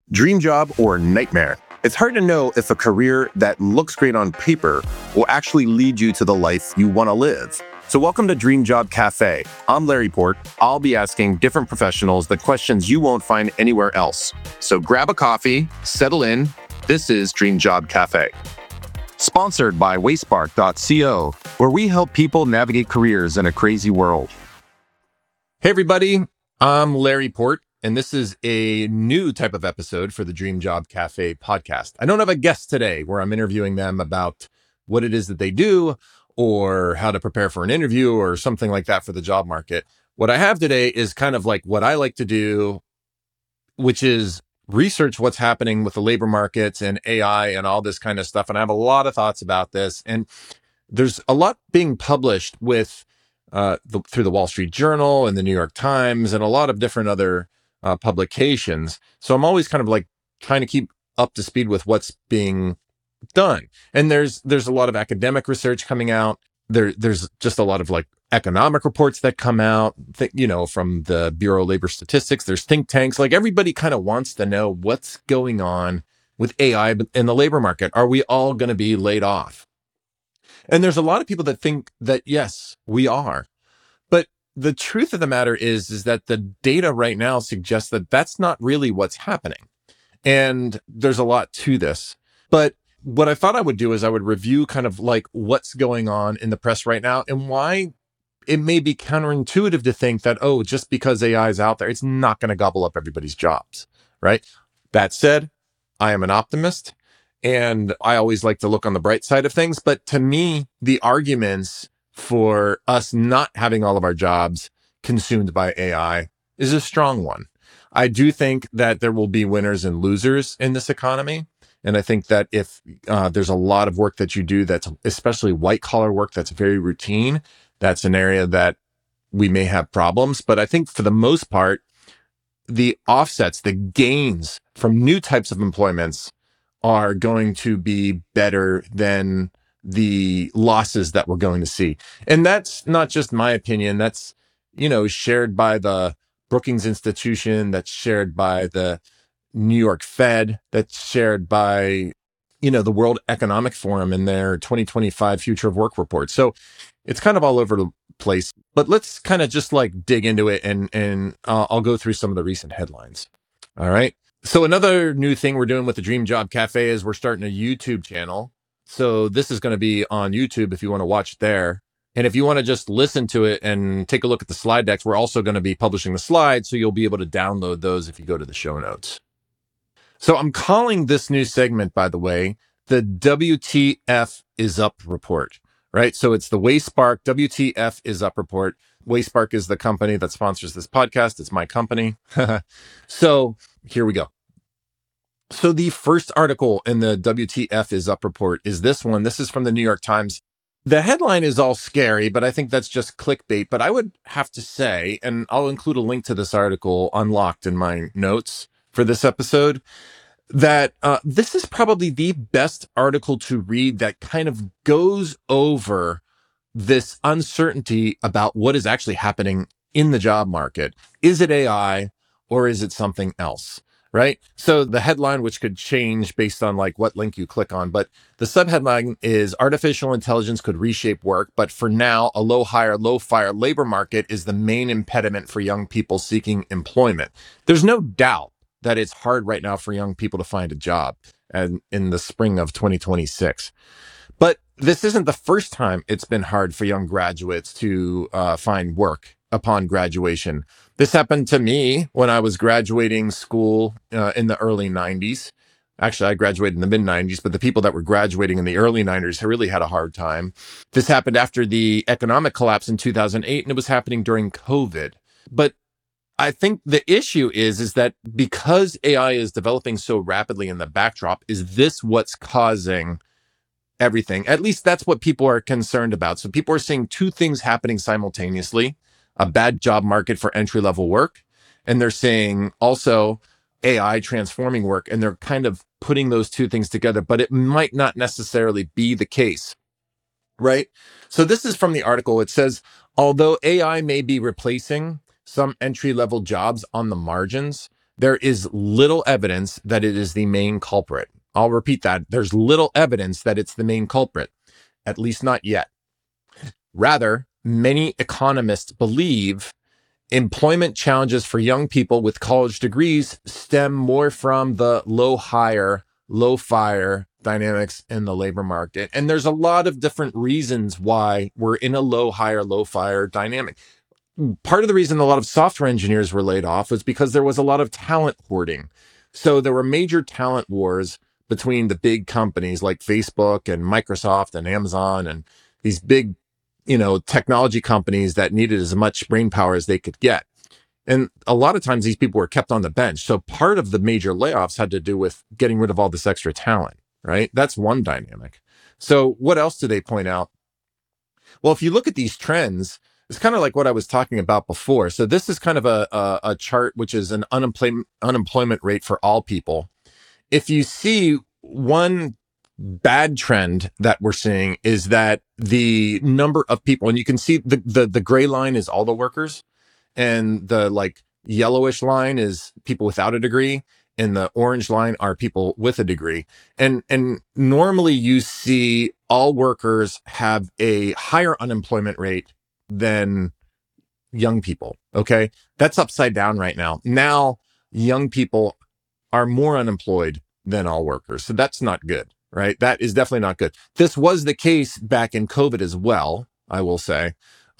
Dream job or nightmare? It's hard to know if a career that looks great on paper will actually lead you to the life you want to live. So welcome to Dream Job Cafe. I'm Larry Port. I'll be asking different professionals the questions you won't find anywhere else. So grab a coffee, settle in. This is Dream Job Cafe. Sponsored by Wayspark.co, where we help people navigate careers in a crazy world. Hey everybody, I'm Larry Port. And this is a new type of episode for the Dream Job Cafe podcast. I don't have a guest today where I'm interviewing them about what it is that they do or how to prepare for an interview or something like that for the job market. What I have today is kind of like what I like to do, which is research what's happening with the labor markets and AI and all this kind of stuff. And I have a lot of thoughts about this. And there's a lot being published with through the Wall Street Journal and the New York Times and a lot of different other publications. So I'm always kind of like trying to keep up to speed with what's being done. And there's a lot of academic research coming out. There's just a lot of like economic reports that come out, from the Bureau of Labor Statistics. There's think tanks. Like everybody kind of wants to know what's going on with AI in the labor market. Are we all going to be laid off? And there's a lot of people that think that, yes, we are. But the truth of the matter is that the data right now suggests that that's not really what's happening. And there's a lot to this. But what I thought I would do is I would review kind of like what's going on in the press right now and why it may be counterintuitive to think that, oh, just because AI is out there, it's not going to gobble up everybody's jobs, right? That said, I am an optimist and I always like to look on the bright side of things. But to me, the arguments for us not having all of our jobs consumed by AI is a strong one. I do think that there will be winners and losers in this economy. And I think that if there's a lot of work that you do that's especially white collar work that's very routine, that's an area that we may have problems. But I think for the most part, the offsets, the gains from new types of employments are going to be better than the losses that we're going to see. And that's not just my opinion. That's, shared by the Brookings Institution, that's shared by the New York Fed, that's shared by, the World Economic Forum in their 2025 Future of Work report. So it's kind of all over the place, but let's kind of just like dig into it and I'll go through some of the recent headlines. All right. So another new thing we're doing with the Dream Job Cafe is we're starting a YouTube channel. So this is going to be on YouTube if you want to watch there. And if you want to just listen to it and take a look at the slide decks, we're also going to be publishing the slides. So you'll be able to download those if you go to the show notes. So I'm calling this new segment, by the way, the WTF is Up report, right? So it's the Wayspark WTF is Up report. Wayspark is the company that sponsors this podcast. It's my company. So here we go. So the first article in the WTF is Up report is this one. This is from the New York Times. The headline is all scary, but I think that's just clickbait. But I would have to say, and I'll include a link to this article unlocked in my notes for this episode, that this is probably the best article to read that kind of goes over this uncertainty about what is actually happening in the job market. Is it AI or is it something else? Right? So the headline, which could change based on like what link you click on, but the subheadline is artificial intelligence could reshape work. But for now, a low hire, low fire labor market is the main impediment for young people seeking employment. There's no doubt that it's hard right now for young people to find a job and in the spring of 2026. But this isn't the first time it's been hard for young graduates to find work upon graduation. This happened to me when I was graduating school in the early 90s. Actually, I graduated in the mid 90s, but the people that were graduating in the early 90s really had a hard time. This happened after the economic collapse in 2008, and it was happening during COVID. But I think the issue is that because AI is developing so rapidly in the backdrop, is this what's causing everything? At least that's what people are concerned about. So people are seeing two things happening simultaneously: a bad job market for entry-level work, and they're saying also AI transforming work, and they're kind of putting those two things together, but it might not necessarily be the case, right? So this is from the article. It says, although AI may be replacing some entry-level jobs on the margins, there is little evidence that it is the main culprit. I'll repeat that. There's little evidence that it's the main culprit, at least not yet. Rather, many economists believe employment challenges for young people with college degrees stem more from the low hire, low fire dynamics in the labor market. And there's a lot of different reasons why we're in a low hire, low fire dynamic. Part of the reason a lot of software engineers were laid off was because there was a lot of talent hoarding. So there were major talent wars between the big companies like Facebook and Microsoft and Amazon and these big, technology companies that needed as much brain power as they could get. And a lot of times these people were kept on the bench. So part of the major layoffs had to do with getting rid of all this extra talent, right? That's one dynamic. So what else do they point out? Well, if you look at these trends, it's kind of like what I was talking about before. So this is kind of a chart, which is an unemployment rate for all people. If you see one bad trend that we're seeing is that the number of people, and you can see the gray line is all the workers, and the like yellowish line is people without a degree, and the orange line are people with a degree. And normally you see all workers have a higher unemployment rate than young people. Okay. That's upside down right now. Now young people are more unemployed than all workers. So that's not good, right? That is definitely not good. This was the case back in COVID as well, I will say.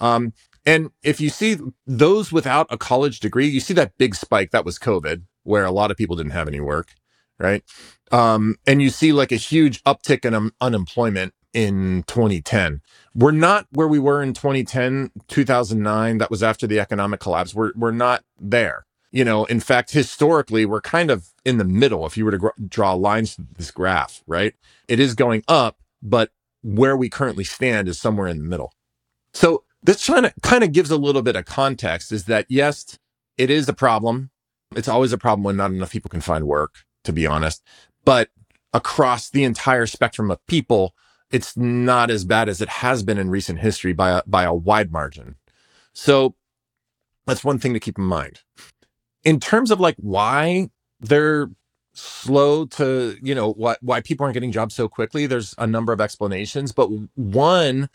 And if you see those without a college degree, you see that big spike, that was COVID, where a lot of people didn't have any work, right? And you see like a huge uptick in unemployment in 2010. We're not where we were in 2010, 2009. That was after the economic collapse. We're not there. In fact, historically, we're kind of in the middle. If you were to draw lines to this graph, right? It is going up, but where we currently stand is somewhere in the middle. So this kind of gives a little bit of context, is that, yes, it is a problem. It's always a problem when not enough people can find work, to be honest. But across the entire spectrum of people, it's not as bad as it has been in recent history by a wide margin. So that's one thing to keep in mind. In terms of like why they're slow to, why people aren't getting jobs so quickly, there's a number of explanations, but one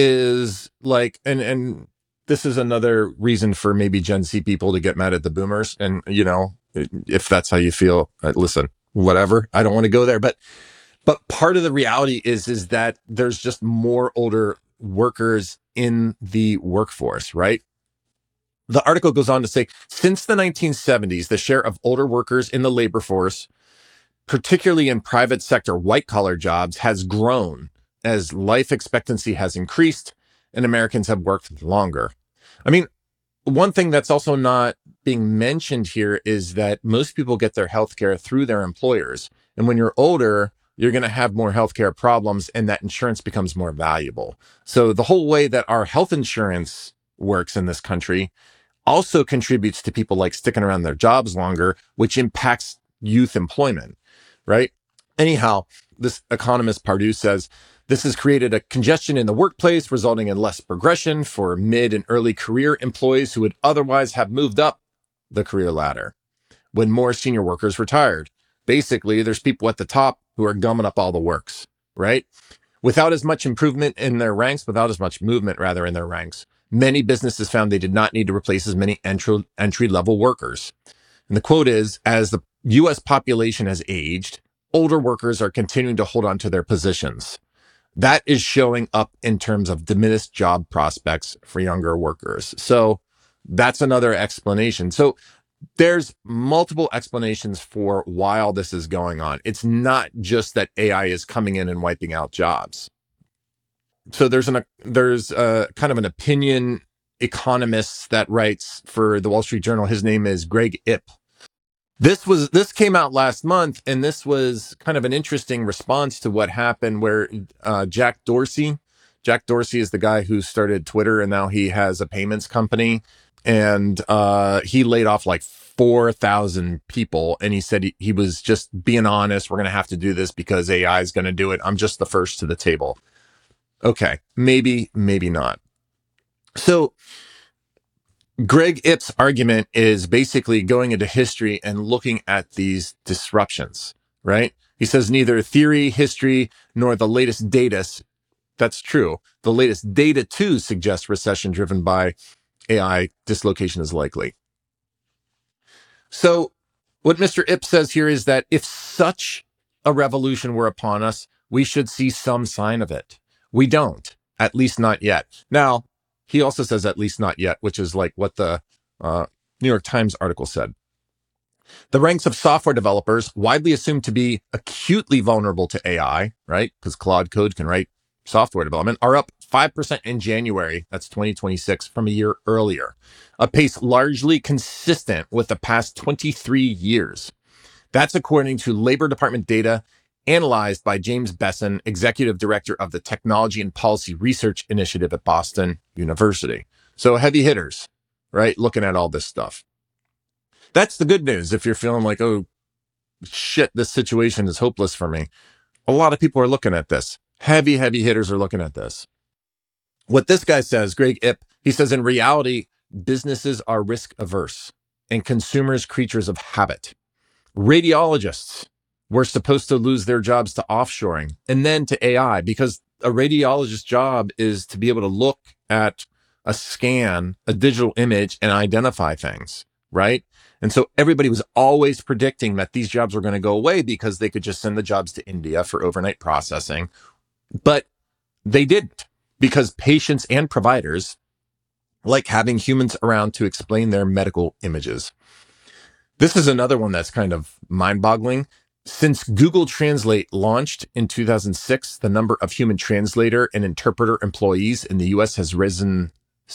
is like, and this is another reason for maybe Gen Z people to get mad at the boomers. And, if that's how you feel, listen, whatever, I don't want to go there. But part of the reality is that there's just more older workers in the workforce, right? The article goes on to say, since the 1970s, the share of older workers in the labor force, particularly in private sector white-collar jobs, has grown as life expectancy has increased and Americans have worked longer. I mean, one thing that's also not being mentioned here is that most people get their healthcare through their employers. And when you're older, you're going to have more healthcare problems, and that insurance becomes more valuable. So the whole way that our health insurance works in this country also contributes to people like sticking around their jobs longer, which impacts youth employment, right? Anyhow, this economist Pardue says, this has created a congestion in the workplace, resulting in less progression for mid and early career employees who would otherwise have moved up the career ladder when more senior workers retired. Basically, there's people at the top who are gumming up all the works, right? Without as much improvement in their ranks, without as much movement rather in their ranks, many businesses found they did not need to replace as many entry-level workers. And the quote is, as the U.S. population has aged, older workers are continuing to hold on to their positions. That is showing up in terms of diminished job prospects for younger workers. So that's another explanation. So there's multiple explanations for why all this is going on. It's not just that AI is coming in and wiping out jobs. So there's kind of an opinion economist that writes for the Wall Street Journal. His name is Greg Ip. This came out last month, and this was kind of an interesting response to what happened where Jack Dorsey is the guy who started Twitter, and now he has a payments company, and he laid off like 4,000 people, and he said he was just being honest. We're going to have to do this because AI is going to do it. I'm just the first to the table. Okay, maybe not. So Greg Ip's argument is basically going into history and looking at these disruptions, right? He says neither theory, history, nor the latest data. That's true. The latest data too suggests recession driven by AI dislocation is likely. So what Mr. Ip says here is that if such a revolution were upon us, we should see some sign of it. We don't, at least not yet. Now, he also says at least not yet, which is like what the New York Times article said. The ranks of software developers, widely assumed to be acutely vulnerable to AI, right? Because Claude Code can write software development, are up 5% in January, that's 2026, from a year earlier, a pace largely consistent with the past 23 years. That's according to Labor Department data analyzed by James Besson, executive director of the Technology and Policy Research Initiative at Boston University. So heavy hitters, right? Looking at all this stuff. That's the good news. If you're feeling like, oh, shit, this situation is hopeless for me. A lot of people are looking at this. Heavy hitters are looking at this. What this guy says, Greg Ip, he says, in reality, businesses are risk averse and consumers creatures of habit. Radiologists were supposed to lose their jobs to offshoring and then to AI, because a radiologist's job is to be able to look at a scan, a digital image, and identify things, right? And so everybody was always predicting that these jobs were going to go away because they could just send the jobs to India for overnight processing. But they didn't, because patients and providers like having humans around to explain their medical images. This is another one that's kind of mind-boggling. Since Google Translate launched in 2006, the number of human translator and interpreter employees in the US has risen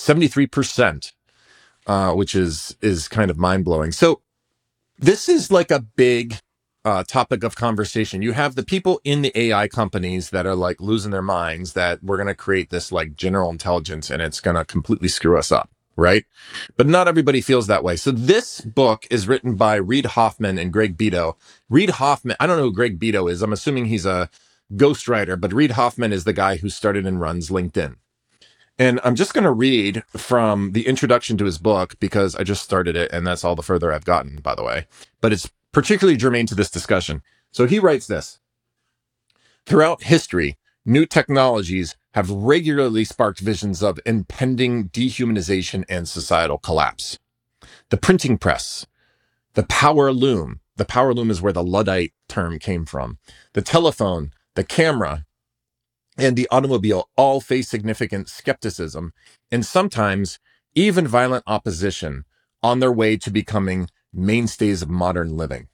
73%, which is kind of mind-blowing. So this is like a big topic of conversation. You have the people in the AI companies that are like losing their minds that we're going to create this like general intelligence and it's going to completely screw us up, right? But not everybody feels that way. So this book is written by Reid Hoffman and Greg Beto. Reid Hoffman, I don't know who Greg Beto is. I'm assuming he's a ghostwriter, but Reid Hoffman is the guy who started and runs LinkedIn. And I'm just going to read from the introduction to his book because I just started it and that's all the further I've gotten, by the way. But it's particularly germane to this discussion. So he writes this: throughout history, new technologies have regularly sparked visions of impending dehumanization and societal collapse. The printing press, the power loom is where the Luddite term came from, the telephone, the camera, and the automobile all face significant skepticism and sometimes even violent opposition on their way to becoming mainstays of modern living.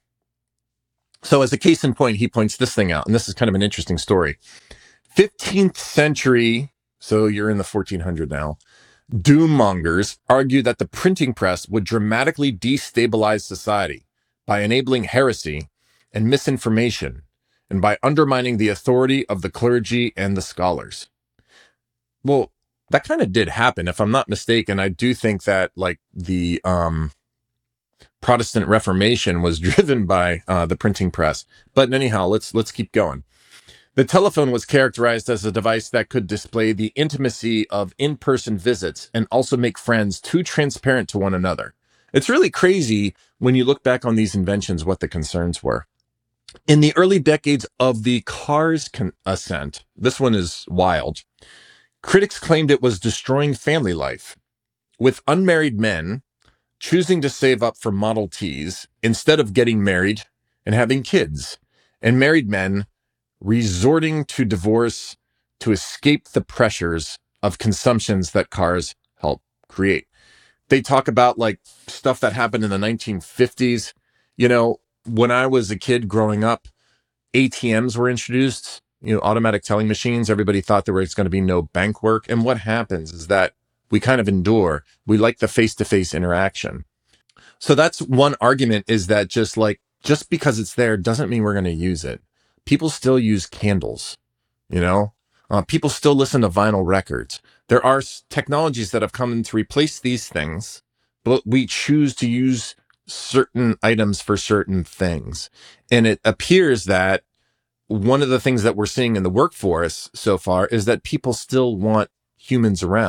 So as a case in point, he points this thing out, and this is kind of an interesting story. 15th century, so you're in the 1400 now, doommongers argued that the printing press would dramatically destabilize society by enabling heresy and misinformation and by undermining the authority of the clergy and the scholars. Well, that kind of did happen, if I'm not mistaken. I do think that like the Protestant Reformation was driven by the printing press. But anyhow, let's keep going. The telephone was characterized as a device that could display the intimacy of in-person visits and also make friends too transparent to one another. It's really crazy when you look back on these inventions, what the concerns were. In the early decades of the car's ascent, this one is wild, critics claimed it was destroying family life, with unmarried men choosing to save up for Model Ts instead of getting married and having kids, and married men resorting to divorce to escape the pressures of consumptions that cars help create. They talk about like stuff that happened in the 1950s. You know, when I was a kid growing up, ATMs were introduced, automatic telling machines. Everybody thought there was going to be no bank work. And what happens is that we kind of endure. We like the face-to-face interaction. So that's one argument, is that just because it's there doesn't mean we're going to use it. People still use candles, people still listen to vinyl records. There are technologies that have come in to replace these things, but we choose to use certain items for certain things. And it appears that one of the things that we're seeing in the workforce so far is that people still want humans around.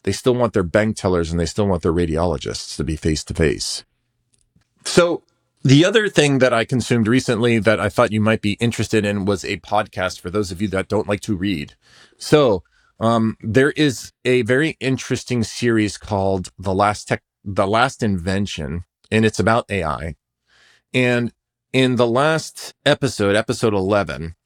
They still want their bank tellers and they still want their radiologists to be face to face. So the other thing that I consumed recently that I thought you might be interested in was a podcast for those of you that don't like to read. So there is a very interesting series called The Last Invention, and it's about AI. And in the last episode 11,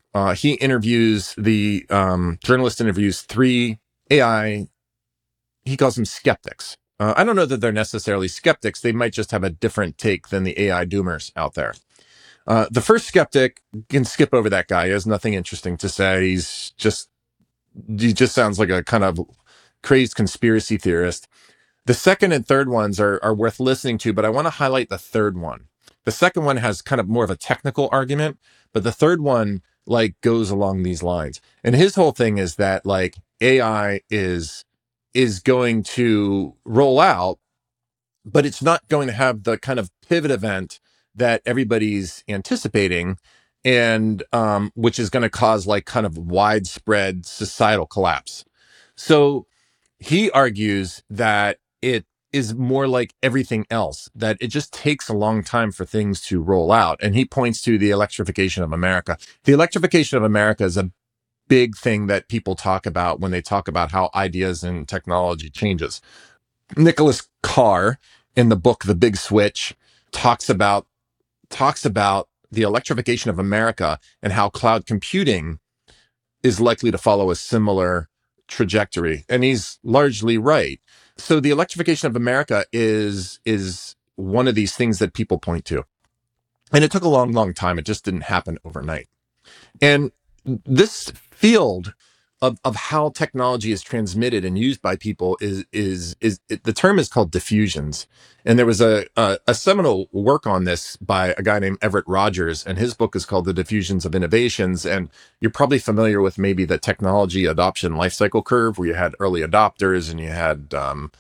journalist interviews 3 AI, he calls them skeptics. I don't know that they're necessarily skeptics. They might just have a different take than the AI doomers out there. The first skeptic, can skip over that guy. He has nothing interesting to say. He just sounds like a kind of crazed conspiracy theorist. The second and third ones are worth listening to, but I want to highlight the third one. The second one has kind of more of a technical argument, but the third one like goes along these lines. And his whole thing is that like AI is going to roll out, but it's not going to have the kind of pivot event that everybody's anticipating, and which is going to cause like kind of widespread societal collapse. So he argues that it is more like everything else, that it just takes a long time for things to roll out. And he points to the electrification of America. The electrification of America is a big thing that people talk about when they talk about how ideas and technology changes. Nicholas Carr, in the book The Big Switch, talks about the electrification of America and how cloud computing is likely to follow a similar trajectory. And he's largely right. So the electrification of America is one of these things that people point to. And it took a long, long time. It just didn't happen overnight. And this field of how technology is transmitted and used by people is the term is called diffusions. And there was a seminal work on this by a guy named Everett Rogers, and his book is called The Diffusions of Innovations. And you're probably familiar with maybe the technology adoption life cycle curve, where you had early adopters and you had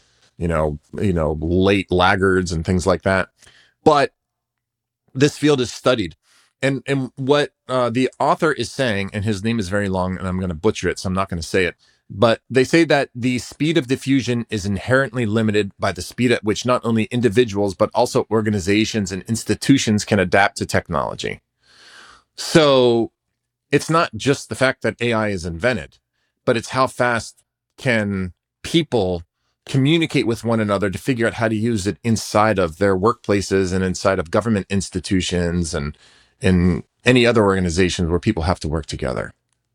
late laggards and things like that. But this field is studied. And what the author is saying, and his name is very long, and I'm going to butcher it, so I'm not going to say it, but they say that the speed of diffusion is inherently limited by the speed at which not only individuals, but also organizations and institutions can adapt to technology. So it's not just the fact that AI is invented, but it's how fast can people communicate with one another to figure out how to use it inside of their workplaces and inside of government institutions and in any other organizations where people have to work together.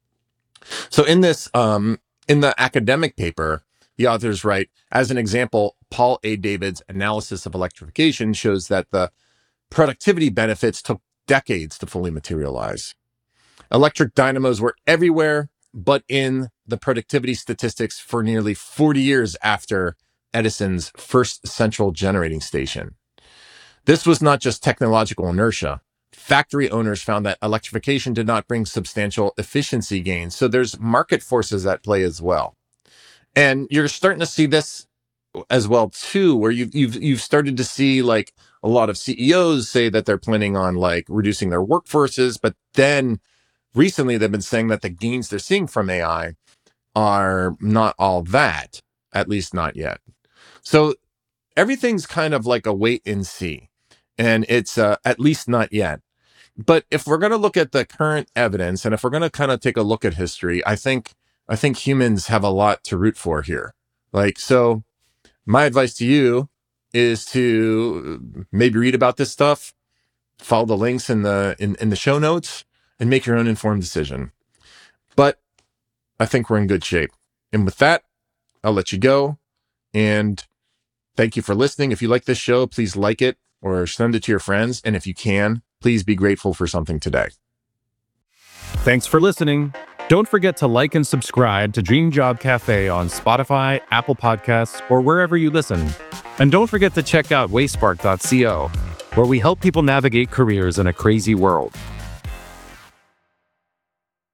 So in this, in the academic paper, the authors write, as an example, Paul A. David's analysis of electrification shows that the productivity benefits took decades to fully materialize. Electric dynamos were everywhere, but in the productivity statistics for nearly 40 years after Edison's first central generating station. This was not just technological inertia. Factory owners found that electrification did not bring substantial efficiency gains. So there's market forces at play as well. And you're starting to see this as well too, where you've started to see like a lot of CEOs say that they're planning on like reducing their workforces, but then recently they've been saying that the gains they're seeing from AI are not all that, at least not yet. So everything's kind of like a wait and see, and it's at least not yet. But if we're going to look at the current evidence, and if we're going to kind of take a look at history, I think humans have a lot to root for here. Like, so my advice to you is to maybe read about this stuff, follow the links in the show notes, and make your own informed decision. But I think we're in good shape. And with that, I'll let you go. And thank you for listening. If you like this show, please like it or send it to your friends. And if you can, please be grateful for something today. Thanks for listening. Don't forget to like and subscribe to Dream Job Cafe on Spotify, Apple Podcasts, or wherever you listen. And don't forget to check out wayspark.co, where we help people navigate careers in a crazy world.